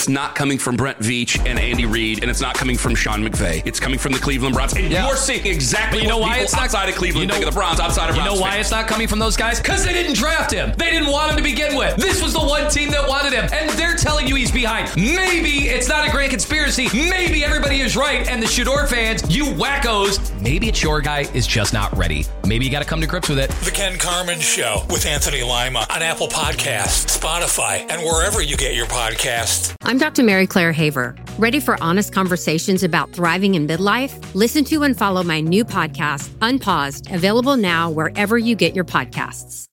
it's not coming from Brent Veach and Andy Reid, and it's not coming from Sean McVay. It's coming from the Cleveland Browns. And you're seeing exactly what people outside of Cleveland think of the Browns, outside of Browns. You know why it's not coming from those guys? Because they didn't draft him. They didn't want him to begin with. This was the one team that wanted him, and they're telling you he's behind. Maybe it's not a grand conspiracy. Maybe everybody is right, and the Shador fans, you wackos, maybe it's your guy is just not ready. Maybe you got to come to grips with it. The Ken Carman Show with Anthony Lima on Apple Podcasts, Spotify, and wherever you get your podcasts. I'm Dr. Mary Claire Haver. Ready for honest conversations about thriving in midlife? Listen to and follow my new podcast, Unpaused, available now wherever you get your podcasts.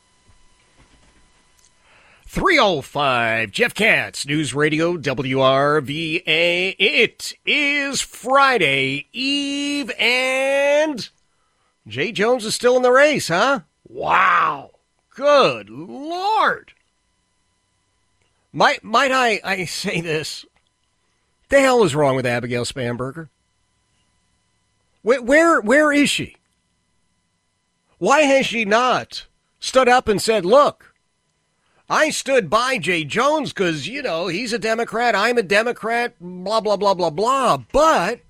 3:05, Jeff Katz, News Radio WRVA. It is Friday Eve, and Jay Jones is still in the race, huh? Wow. Good Lord. Might I say this? The hell is wrong with Abigail Spanberger? Where is she? Why has she not stood up and said, look, I stood by Jay Jones because, you know, he's a Democrat, I'm a Democrat, blah, blah, blah, blah, blah, but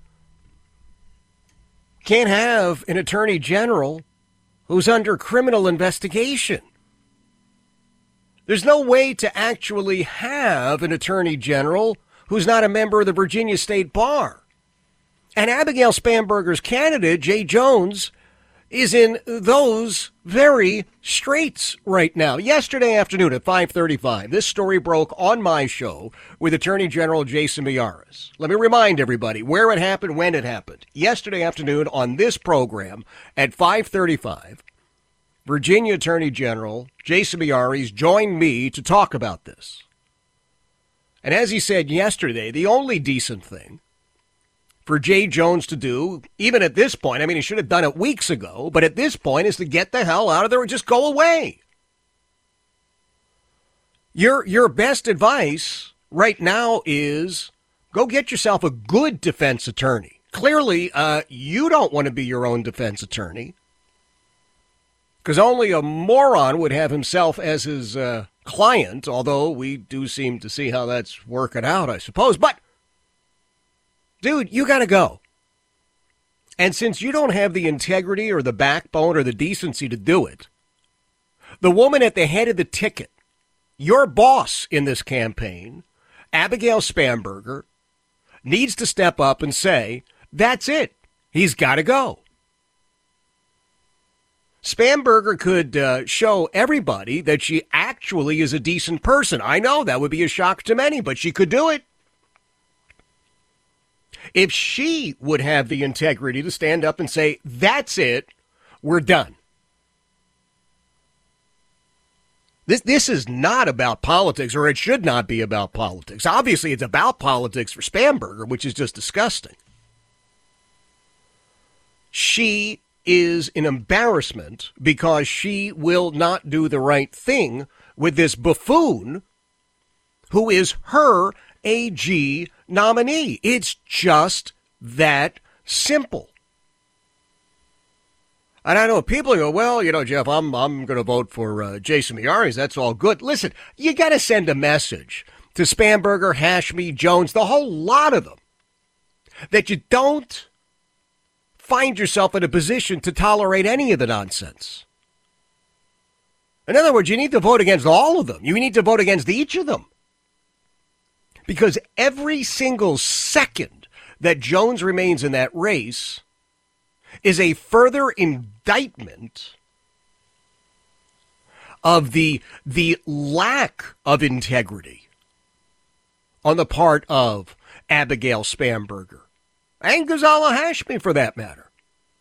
can't have an attorney general who's under criminal investigation. There's no way to actually have an attorney general who's not a member of the Virginia State Bar. And Abigail Spanberger's candidate, Jay Jones, is in those very straits right now. Yesterday afternoon at 5:35, this story broke on my show with Attorney General Jason Miyares. Let me remind everybody where it happened, when it happened. Yesterday afternoon on this program at 5:35, Virginia Attorney General Jason Miyares joined me to talk about this. And as he said yesterday, the only decent thing for Jay Jones to do, even at this point, I mean, he should have done it weeks ago, but at this point is to get the hell out of there and just go away. Your best advice right now is go get yourself a good defense attorney. Clearly, you don't want to be your own defense attorney because only a moron would have himself as his client, although we do seem to see how that's working out, I suppose. But dude, you got to go. And since you don't have the integrity or the backbone or the decency to do it, the woman at the head of the ticket, your boss in this campaign, Abigail Spanberger, needs to step up and say, that's it. He's got to go. Spanberger could show everybody that she actually is a decent person. I know that would be a shock to many, but she could do it. If she would have the integrity to stand up and say, that's it, we're done. This is not about politics, or it should not be about politics. Obviously, it's about politics for Spanberger, which is just disgusting. She is an embarrassment because she will not do the right thing with this buffoon who is her AG nominee. It's just that simple. And I know people go, well, you know, Jeff, I'm going to vote for Jason Miyares. That's all good. Listen, you got to send a message to Spanberger, Hashmi, Jones, the whole lot of them, that you don't find yourself in a position to tolerate any of the nonsense. In other words, you need to vote against all of them. You need to vote against each of them. Because every single second that Jones remains in that race is a further indictment of the lack of integrity on the part of Abigail Spanberger and Ghazala Hashmi, for that matter.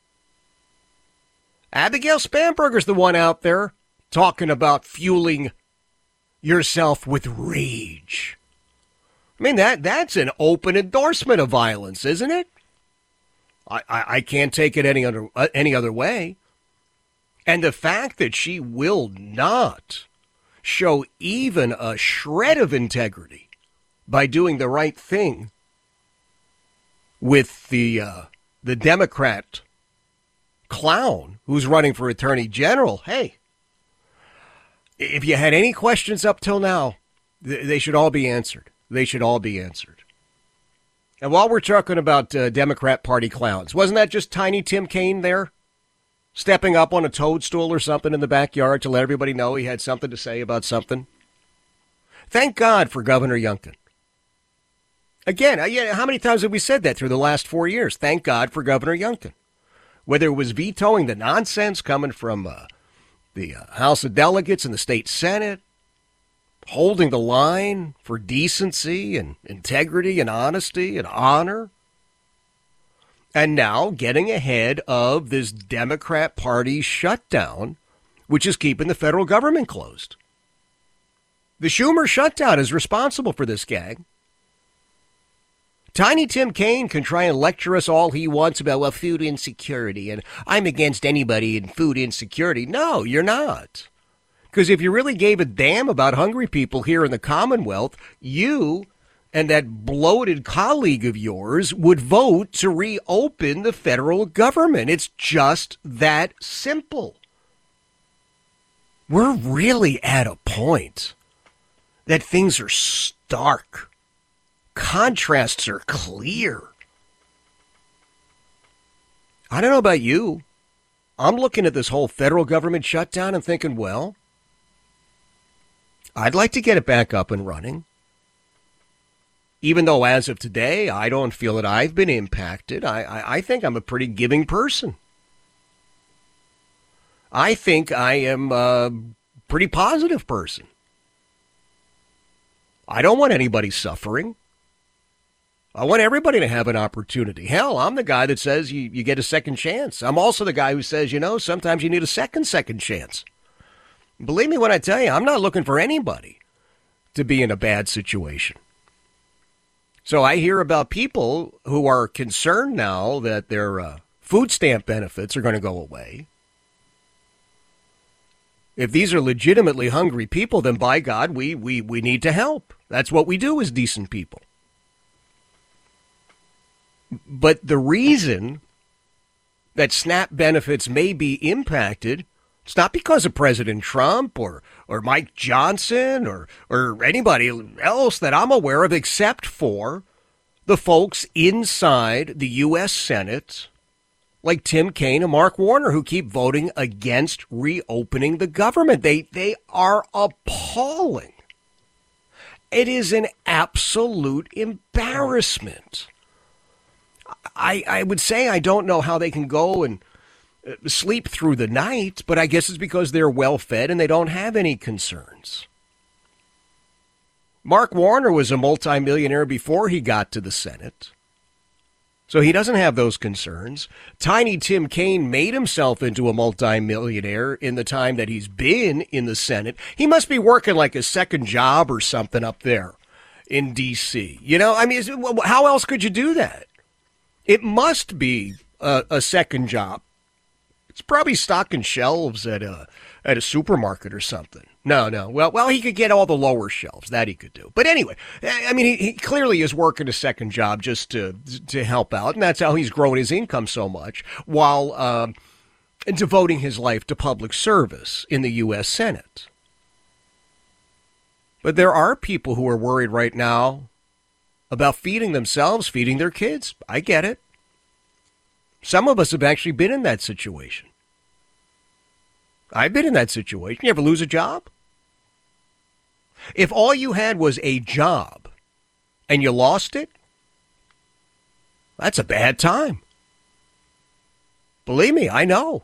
Abigail Spanberger's the one out there talking about fueling yourself with rage. I mean, that's an open endorsement of violence, isn't it? I can't take it any other way. And the fact that she will not show even a shred of integrity by doing the right thing with the Democrat clown who's running for Attorney General, hey, if you had any questions up till now, they should all be answered. they should all be answered. And while we're talking about Democrat Party clowns, wasn't that just Tiny Tim Kaine there? Stepping up on a toadstool or something in the backyard to let everybody know he had something to say about something? Thank God for Governor Youngkin. Again, how many times have we said that through the last 4 years? Thank God for Governor Youngkin. Whether it was vetoing the nonsense coming from the House of Delegates and the state Senate, holding the line for decency and integrity and honesty and honor, and now getting ahead of this Democrat Party shutdown, which is keeping the federal government closed. The Schumer shutdown is responsible for this gag. Tiny Tim Kaine can try and lecture us all he wants about, food insecurity, and I'm against anybody in food insecurity. No, you're not. Because if you really gave a damn about hungry people here in the Commonwealth, you and that bloated colleague of yours would vote to reopen the federal government. It's just that simple. We're really at a point that things are stark. Contrasts are clear. I don't know about you. I'm looking at this whole federal government shutdown and thinking, well, I'd like to get it back up and running. Even though as of today, I don't feel that I've been impacted. I think I'm a pretty giving person. I think I am a pretty positive person. I don't want anybody suffering. I want everybody to have an opportunity. Hell, I'm the guy that says you get a second chance. I'm also the guy who says, sometimes you need a second chance. Believe me when I tell you, I'm not looking for anybody to be in a bad situation. So I hear about people who are concerned now that their food stamp benefits are going to go away. If these are legitimately hungry people, then by God, we need to help. That's what we do as decent people. But the reason that SNAP benefits may be impacted, it's not because of President Trump or Mike Johnson or anybody else that I'm aware of, except for the folks inside the U.S. Senate, like Tim Kaine and Mark Warner, who keep voting against reopening the government. They are appalling. It is an absolute embarrassment. I would say I don't know how they can go and sleep through the night, but I guess it's because they're well-fed and they don't have any concerns. Mark Warner was a multimillionaire before he got to the Senate, so he doesn't have those concerns. Tiny Tim Kaine made himself into a multimillionaire in the time that he's been in the Senate. He must be working like a second job or something up there in D.C. How else could you do that? It must be a second job. It's probably stocking shelves at a supermarket or something. No. Well, he could get all the lower shelves. That he could do. But anyway, he clearly is working a second job just to help out, and that's how he's growing his income so much while devoting his life to public service in the U.S. Senate. But there are people who are worried right now about feeding themselves, feeding their kids. I get it. Some of us have actually been in that situation. I've been in that situation. You ever lose a job? If all you had was a job and you lost it, that's a bad time. Believe me, I know.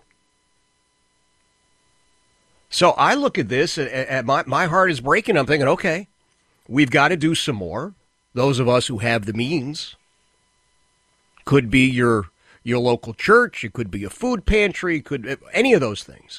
So I look at this and my heart is breaking. I'm thinking, okay, we've got to do some more. Those of us who have the means. Could be your local church. It could be a food pantry. Could any of those things.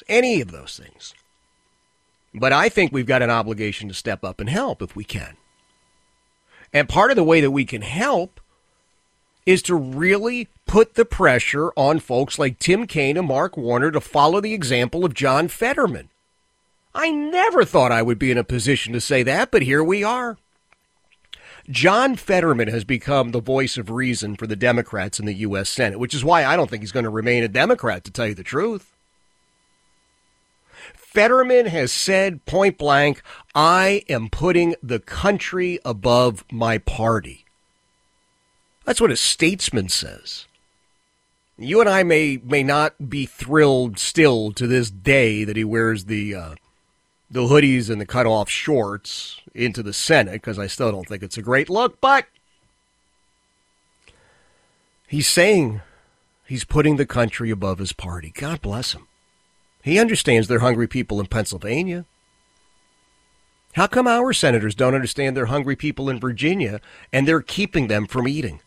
But I think we've got an obligation to step up and help if we can. And part of the way that we can help is to really put the pressure on folks like Tim Kaine and Mark Warner to follow the example of John Fetterman. I never thought I would be in a position to say that, but here we are. John Fetterman has become the voice of reason for the Democrats in the U.S. Senate, which is why I don't think he's going to remain a Democrat, to tell you the truth. Fetterman has said point blank, I am putting the country above my party. That's what a statesman says. You and I may not be thrilled still to this day that he wears the hoodies and the cut-off shorts into the Senate, because I still don't think it's a great look, but he's saying he's putting the country above his party. God bless him. He understands they're hungry people in Pennsylvania. How come our senators don't understand they're hungry people in Virginia and they're keeping them from eating?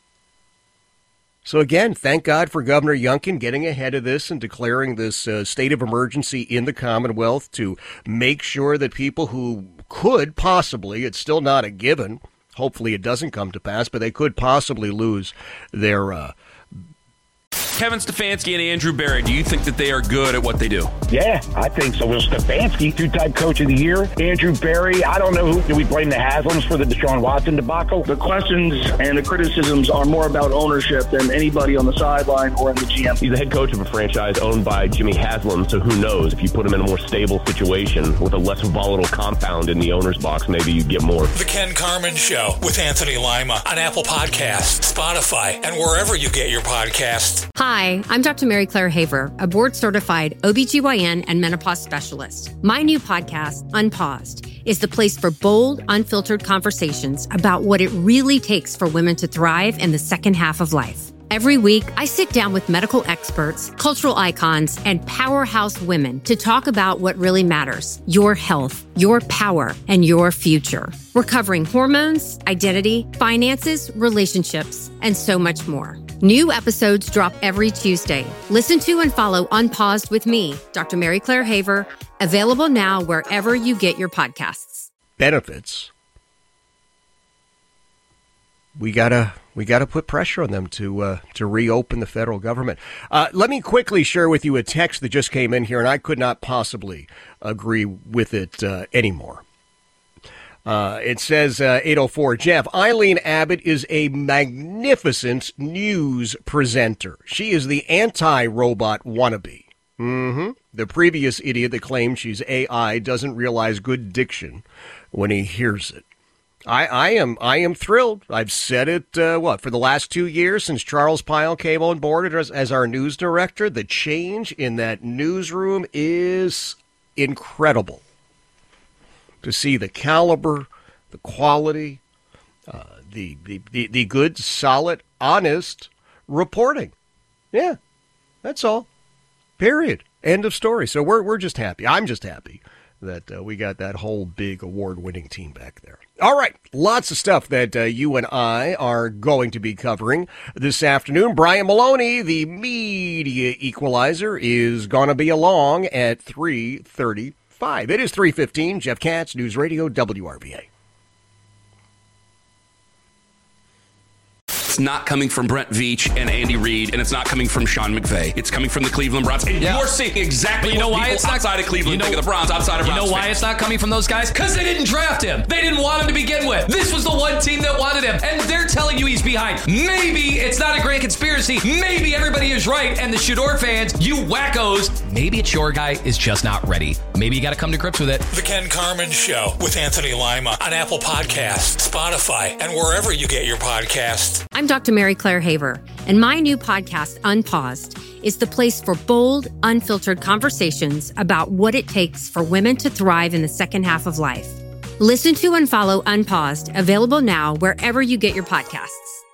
So again, thank God for Governor Youngkin getting ahead of this and declaring this state of emergency in the Commonwealth to make sure that people who could possibly, it's still not a given, hopefully it doesn't come to pass, but they could possibly lose their Kevin Stefanski and Andrew Berry, do you think that they are good at what they do? Yeah, I think so. Well, Stefanski, two-time coach of the year. Andrew Berry, I don't know who. Do we blame the Haslams for the Deshaun Watson debacle? The questions and the criticisms are more about ownership than anybody on the sideline or in the GM. He's the head coach of a franchise owned by Jimmy Haslam, so who knows? If you put him in a more stable situation with a less volatile compound in the owner's box, maybe you get more. The Ken Carman Show with Anthony Lima on Apple Podcasts, Spotify, and wherever you get your podcasts. Hi, I'm Dr. Mary Claire Haver, a board-certified OBGYN and menopause specialist. My new podcast, Unpaused, is the place for bold, unfiltered conversations about what it really takes for women to thrive in the second half of life. Every week, I sit down with medical experts, cultural icons, and powerhouse women to talk about what really matters: your health, your power, and your future. We're covering hormones, identity, finances, relationships, and so much more. New episodes drop every Tuesday. Listen to and follow Unpaused with me, Dr. Mary Claire Haver, available now wherever you get your podcasts. Benefits. We gotta put pressure on them to reopen the federal government. Let me quickly share with you a text that just came in here, and I could not possibly agree with it anymore. It says, 804, Jeff, Eileen Abbott is a magnificent news presenter. She is the anti-robot wannabe. The previous idiot that claims she's AI doesn't realize good diction when he hears it. I am thrilled. I've said it, for the last 2 years since Charles Pyle came on board as our news director. The change in that newsroom is incredible. To see the caliber, the quality, the good, solid, honest reporting. Yeah, that's all. Period. End of story. So we're just happy. I'm just happy that we got that whole big award-winning team back there. All right, lots of stuff that you and I are going to be covering this afternoon. Brian Maloney, the media equalizer, is going to be along at 3:35. It is 3:15. Jeff Katz, News Radio, WRVA. It's not coming from Brent Veach and Andy Reid, and it's not coming from Sean McVay. It's coming from the Cleveland Browns. And you're seeing exactly what people outside of Cleveland think of the Browns, outside of Browns You know why fans. it's not coming from those guys? Because they didn't draft him. They didn't want him to begin with. This was the one team that wanted him, and they're telling you he's behind. Maybe it's not a grand conspiracy. Maybe everybody is right, and the Shador fans, you wackos, maybe it's your guy is just not ready. Maybe you got to come to grips with it. The Ken Carman Show with Anthony Lima on Apple Podcasts, Spotify, and wherever you get your podcasts. I'm Dr. Mary Claire Haver, and my new podcast, Unpaused, is the place for bold, unfiltered conversations about what it takes for women to thrive in the second half of life. Listen to and follow Unpaused, available now wherever you get your podcasts.